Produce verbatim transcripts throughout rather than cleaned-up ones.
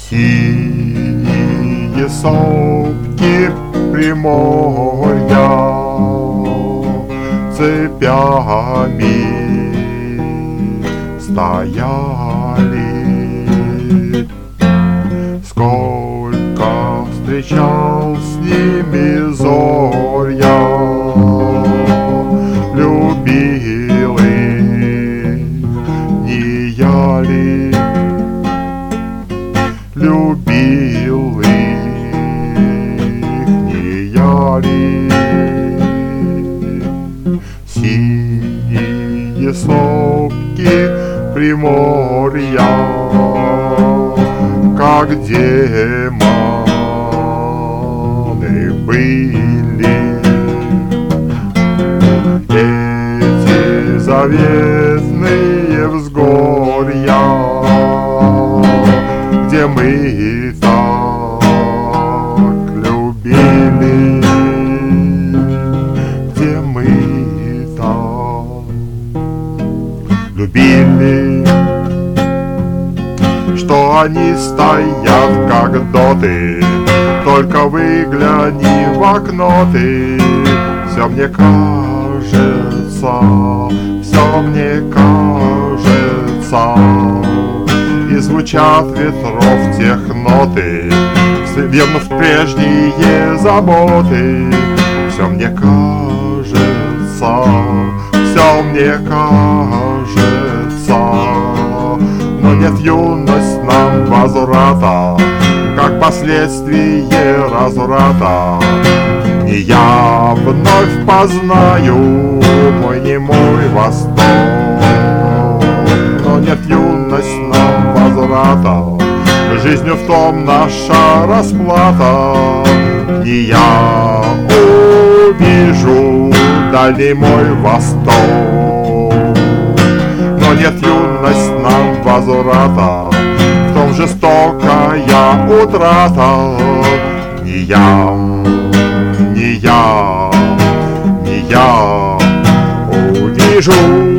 Синие сопки Приморья цепями стояли. Сколько встречал с ними зорь я, любил их, не я ли? Любил их, не я ли? Синие сопки Приморья, как демоны были. Эти заветные взгорья, где мы так любили, где мы так любили, что они стоят как доты. Только выгляни в окно ты, все мне кажется, все мне кажется. И звучат ветров тех ноты, вернув прежние заботы. Все мне кажется, все мне кажется, но нет, юность нам возврата, как последствие разврата. И я вновь познаю мой немой восток, но нет, юность нам возврата, жизнью в том наша расплата. И я увижу дальний мой восток, но нет, юность нам возврата, в том жестокая утрата. Не я, не я, не я увижу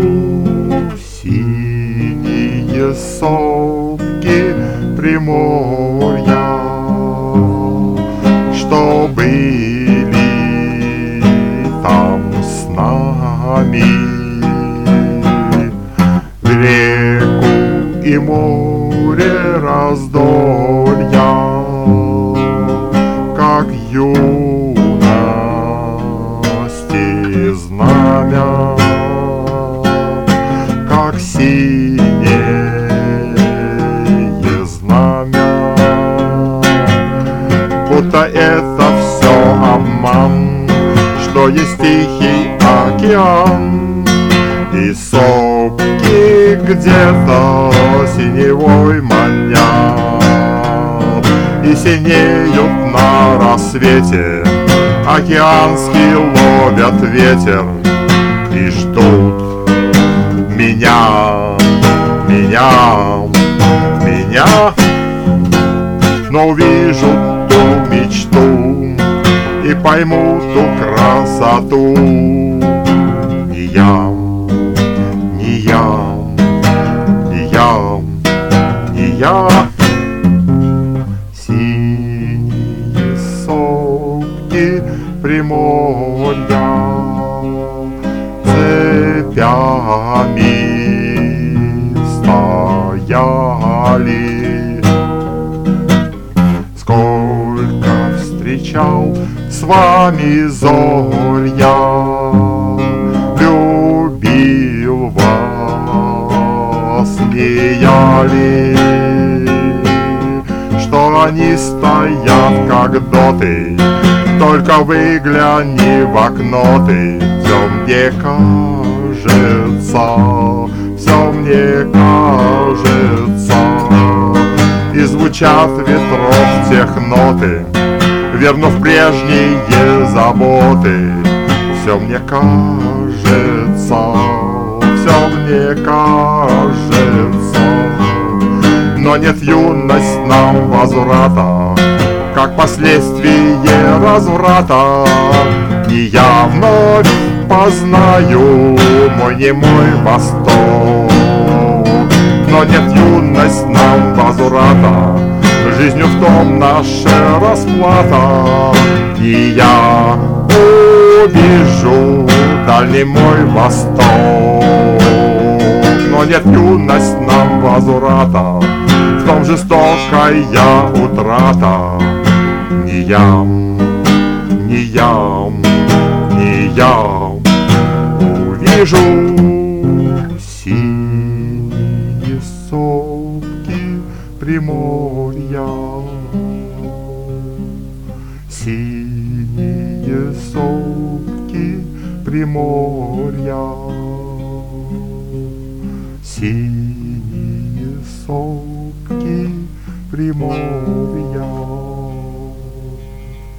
синие сопки Приморья, что были там с нами. Реку и море раздолья, как юности знамя, как синее знамя, будто это все обман, что есть Тихий океан, и сопки где-то синевой манят, и синеют на рассвете, океанский ловят ветер и ждут меня, меня, меня. Но увижу ту мечту и пойму ту красоту. Не я, не я, не я, не я. Синие сопки Приморья цепями стояли. Сколько встречал с вами зорь я, любил вас, не я ли? Что они стоят как доты, только выгляни в окно ты. Все мне кажется, все мне кажется, и звучат ветров тех ноты, вернув прежние заботы. Все мне кажется, все мне кажется, но нет, юность нам возврата, как последствие разврата. И я вновь познаю мой немой восток, но нет, юность нам возврата, жизнью в том наша расплата. И я увижу дальний мой восток, но нет юность нам возврата, в том жестокая утрата. Не я, не я, не я увижу синие сопки Приморья, синие сопки Приморья, синие сопки Приморья.